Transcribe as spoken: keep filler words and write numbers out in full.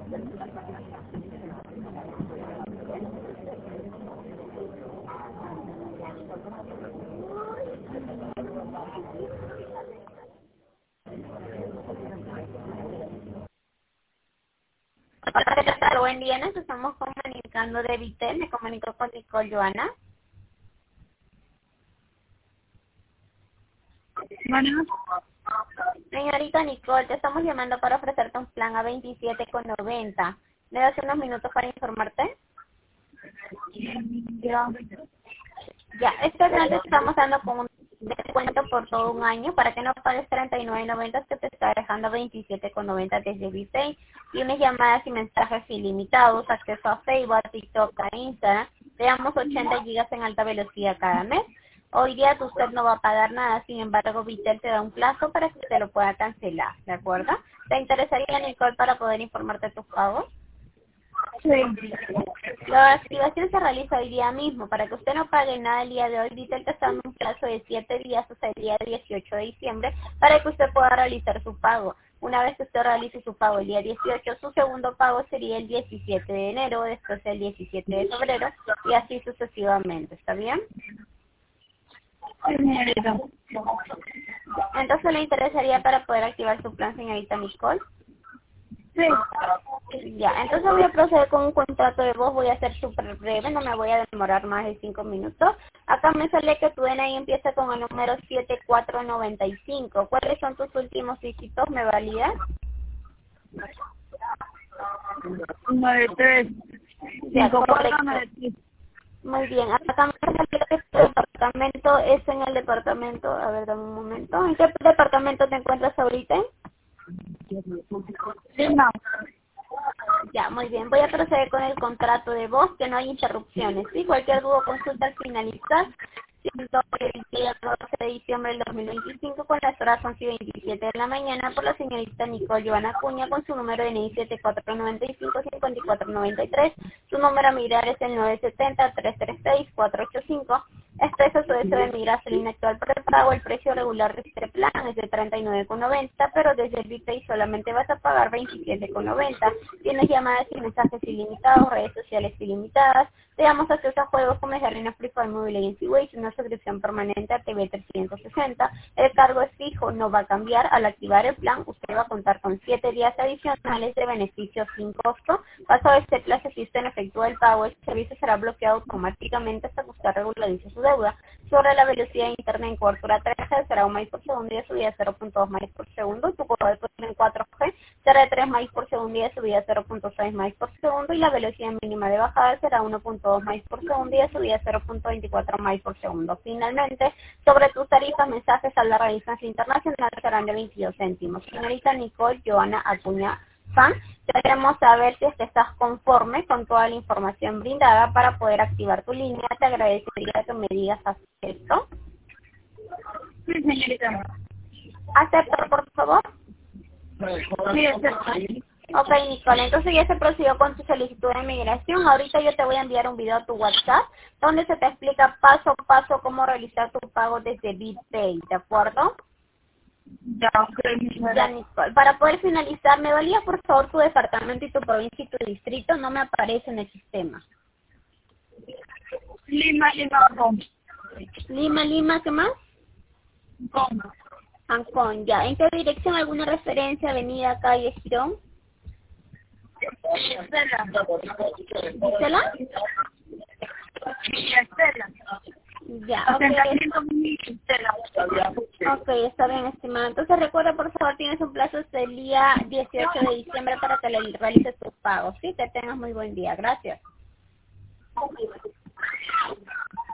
Hola, buen día, nos estamos comunicando de Vitel, me comunico con Nicole Joana. Bueno, Señorita Nicole, te estamos llamando para ofrecerte un plan a veintisiete con noventa. ¿Me das unos minutos para informarte? ya. Ya, este plan te estamos dando con un descuento por todo un año para que no pagues treinta y nueve noventa, que te está dejando veintisiete con noventa desde Vitel. Tienes llamadas y mensajes ilimitados, acceso a Facebook, a TikTok, a Instagram. Te damos ochenta gigas en alta velocidad cada mes. Hoy día usted no va a pagar nada, sin embargo Vitel te da un plazo para que usted lo pueda cancelar, ¿de acuerdo? ¿Te interesaría, Nicole, para poder informarte de tus pagos? Sí. La activación se realiza hoy día mismo. Para que usted no pague nada el día de hoy, Vitel te está dando un plazo de siete días, o sea, el día dieciocho de diciembre, para que usted pueda realizar su pago. Una vez que usted realice su pago el día dieciocho, su segundo pago sería el diecisiete de enero, después el diecisiete de febrero, y así sucesivamente. ¿Está bien? Sí, señorita. Entonces, ¿le interesaría para poder activar su plan, señorita Nicole? Sí. Ya, entonces voy a proceder con un contrato de voz, voy a ser súper breve, no me voy a demorar más de cinco minutos. Acá me sale que tu D N I empieza con el número siete cuatro nueve cinco. ¿Cuáles son tus últimos dígitos? ¿Me validas? nueve tres. Ya, cinco cuatro correcto. nueve tres. Muy bien, acá me sale que tu departamento es en el departamento, a ver, dame un momento. ¿En qué departamento te encuentras ahorita? Sí, no. Ya, muy bien. Voy a proceder con el contrato de voz, que no hay interrupciones, ¿sí? Cualquier duda o consulta al finalizar, siendo el día doce de diciembre del dos mil veinticinco, con las horas once y veintisiete de la mañana, por la señorita Nicole Joana Acuña, con su número de N I siete cuatro nueve cinco, cinco cuatro nueve tres. Su número a mirar es el nueve siete cero, tres tres seis, cuatro ocho cinco. Expresa su deseo de migrar a línea actual prepago. El precio regular de este plan es de treinta y nueve con noventa, pero desde el Vitel solamente vas a pagar veintisiete con noventa. Tienes llamadas y mensajes ilimitados, redes sociales ilimitadas. Te damos acceso a juegos como Arena Free Fire Mobile Legends y Waze, una suscripción permanente a T V trescientos sesenta. El cargo es fijo, no va a cambiar. Al activar el plan, usted va a contar con siete días adicionales de beneficios sin costo. Pasado este plazo, si usted no efectúa el pago, el servicio será bloqueado automáticamente hasta que usted regularice su deuda. Sobre la velocidad de internet en cobertura tres G, será un megabytes por segundo y de subida cero punto dos megabytes por segundo. Tu cobertura en cuatro G será de tres megabytes por segundo y de subida cero punto seis megabytes por segundo. Y la velocidad mínima de bajada será uno punto dos megabytes por segundo y de subida cero punto veinticuatro megabytes por segundo. Finalmente, sobre tus tarifas, mensajes a la radiancia internacional serán de veintidós céntimos. Señorita Nicole Joana Acuña Fan, queremos saber si es que estás conforme con toda la información brindada para poder activar tu línea. Te agradecería que me digas esto. Sí, señorita. ¿Aceptar, por favor? Sí, acepto. Ok, Nicole, entonces ya se procedió con tu solicitud de migración. Ahorita yo te voy a enviar un video a tu WhatsApp donde se te explica paso a paso cómo realizar tu pago desde Vitel, ¿de acuerdo? Ya, ok, Ya, señora. Nicole. Para poder finalizar, ¿me valía por favor tu departamento y tu provincia y tu distrito? No me aparece en el sistema. Lima, Lima, Goma. Lima, Lima, ¿qué más? Goma. Ancón, ya. ¿En qué dirección? ¿Alguna referencia? Avenida, calle, Girón? Estela. ¿Gisela? Sí, Estela. Ya, ok. Asentamiento Mini Estela. Ok, está bien, estimado. Entonces recuerda, por favor, tienes un plazo hasta el día dieciocho de diciembre para que le realices tus pagos. Sí, que tengas muy buen día. Gracias.